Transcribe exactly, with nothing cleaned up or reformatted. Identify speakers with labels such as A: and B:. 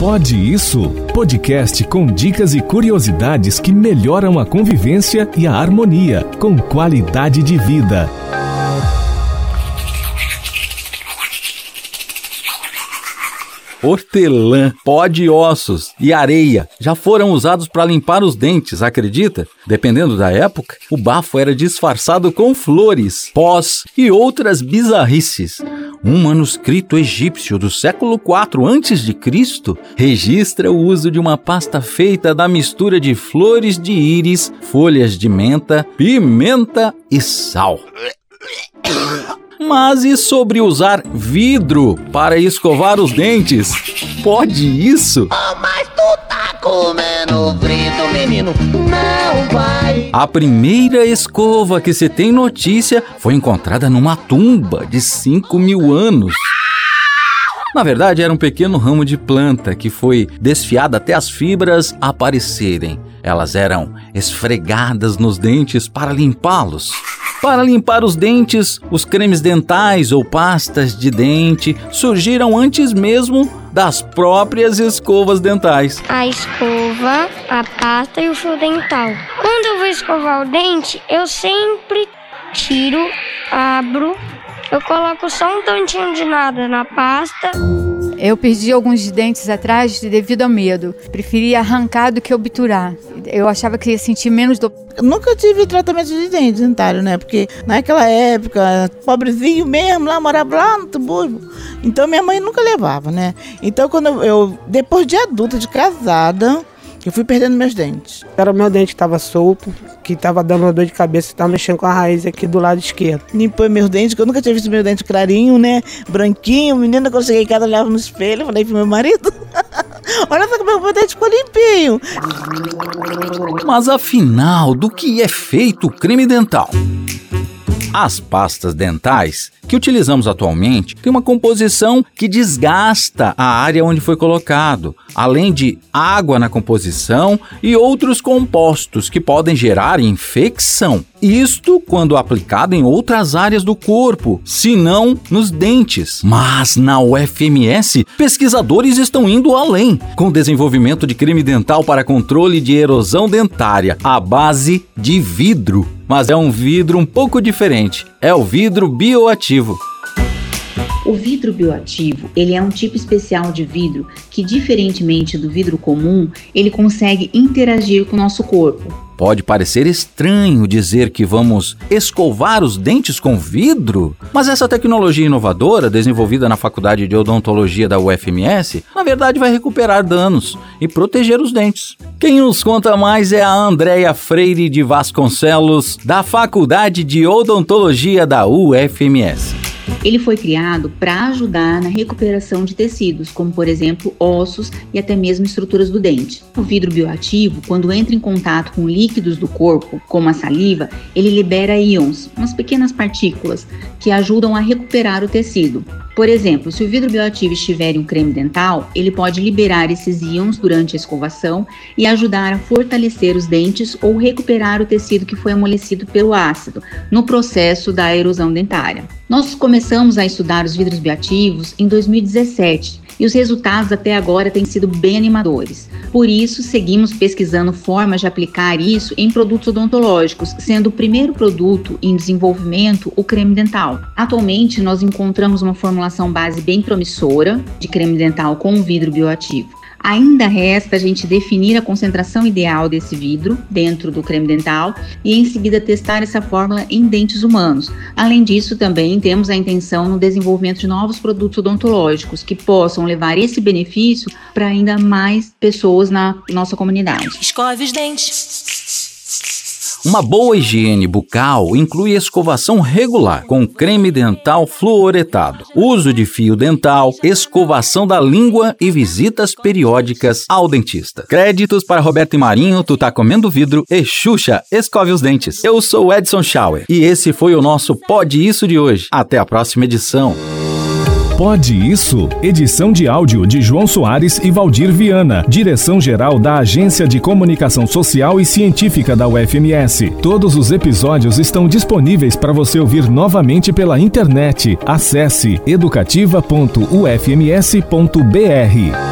A: Pode Isso? Podcast com dicas e curiosidades que melhoram a convivência e a harmonia, com qualidade de vida.
B: Hortelã, pó de ossos e areia já foram usados para limpar os dentes, acredita? Dependendo da época, o bafo era disfarçado com flores, pós e outras bizarrices. Um manuscrito egípcio do século quatro antes de Cristo registra o uso de uma pasta feita da mistura de flores de íris, folhas de menta, pimenta e sal. Mas e sobre usar vidro para escovar os dentes? Pode isso?
C: Oh, mas tu tá comendo frito, menino, não vai.
B: A primeira escova que se tem notícia foi encontrada numa tumba de cinco mil anos. Na verdade, era um pequeno ramo de planta que foi desfiado até as fibras aparecerem. Elas eram esfregadas nos dentes para limpá-los. Para limpar os dentes, os cremes dentais ou pastas de dente surgiram antes mesmo das próprias escovas dentais.
D: A escova, a pasta e o fio dental. Quando eu vou escovar o dente, eu sempre tiro, abro, eu coloco só um tantinho de nada na pasta.
E: Eu perdi alguns dentes atrás devido ao medo. Preferia arrancar do que obturar. Eu achava que ia sentir menos dor.
F: Eu nunca tive tratamento de dente dentário, né? Porque naquela época, pobrezinho mesmo, lá morava lá no Tuburbo. Então minha mãe nunca levava, né? Então quando eu, eu depois de adulta, de casada, eu fui perdendo meus dentes.
G: Era o meu dente que estava solto, que estava dando uma dor de cabeça, estava mexendo com a raiz aqui do lado esquerdo.
F: Limpou meus dentes, que eu nunca tinha visto meu dente clarinho, né? Branquinho. Menina, quando eu cheguei em casa, eu olhava no espelho, falei pro meu marido: olha só como meu dente ficou limpinho.
B: Mas afinal, do que é feito o creme dental? As pastas dentais que utilizamos atualmente têm uma composição que desgasta a área onde foi colocado, além de água na composição e outros compostos que podem gerar infecção. Isto quando aplicado em outras áreas do corpo, se não nos dentes. Mas na U F M S, pesquisadores estão indo além, com o desenvolvimento de creme dental para controle de erosão dentária, à base de vidro. Mas é um vidro um pouco diferente, é o vidro bioativo.
H: O vidro bioativo, ele é um tipo especial de vidro que, diferentemente do vidro comum, ele consegue interagir com o nosso corpo.
B: Pode parecer estranho dizer que vamos escovar os dentes com vidro, mas essa tecnologia inovadora, desenvolvida na Faculdade de Odontologia da U F M S, na verdade vai recuperar danos e proteger os dentes. Quem nos conta mais é a Andréia Freire de Vasconcelos, da Faculdade de Odontologia da U F M S.
H: Ele foi criado para ajudar na recuperação de tecidos, como por exemplo ossos e até mesmo estruturas do dente. O vidro bioativo, quando entra em contato com líquidos do corpo, como a saliva, ele libera íons, umas pequenas partículas, que ajudam a recuperar o tecido. Por exemplo, se o vidro bioativo estiver em um creme dental, ele pode liberar esses íons durante a escovação e ajudar a fortalecer os dentes ou recuperar o tecido que foi amolecido pelo ácido no processo da erosão dentária. Nós começamos a estudar os vidros bioativos em dois mil e dezessete e os resultados até agora têm sido bem animadores. Por isso, seguimos pesquisando formas de aplicar isso em produtos odontológicos, sendo o primeiro produto em desenvolvimento o creme dental. Atualmente, nós encontramos uma formulação base bem promissora de creme dental com vidro bioativo. Ainda resta a gente definir a concentração ideal desse vidro dentro do creme dental e em seguida testar essa fórmula em dentes humanos. Além disso, também temos a intenção no desenvolvimento de novos produtos odontológicos que possam levar esse benefício para ainda mais pessoas na nossa comunidade.
I: Escove os dentes.
B: Uma boa higiene bucal inclui escovação regular com creme dental fluoretado, uso de fio dental, escovação da língua e visitas periódicas ao dentista. Créditos para Roberto e Marinho, Tu Tá Comendo Vidro e Xuxa, Escove os Dentes. Eu sou Edson Schauer e esse foi o nosso Pode Isso de hoje. Até a próxima edição.
A: Pode Isso? Edição de áudio de João Soares e Valdir Viana. Direção-geral da Agência de Comunicação Social e Científica da U F M S. Todos os episódios estão disponíveis para você ouvir novamente pela internet. Acesse educativa ponto u f m s ponto b r.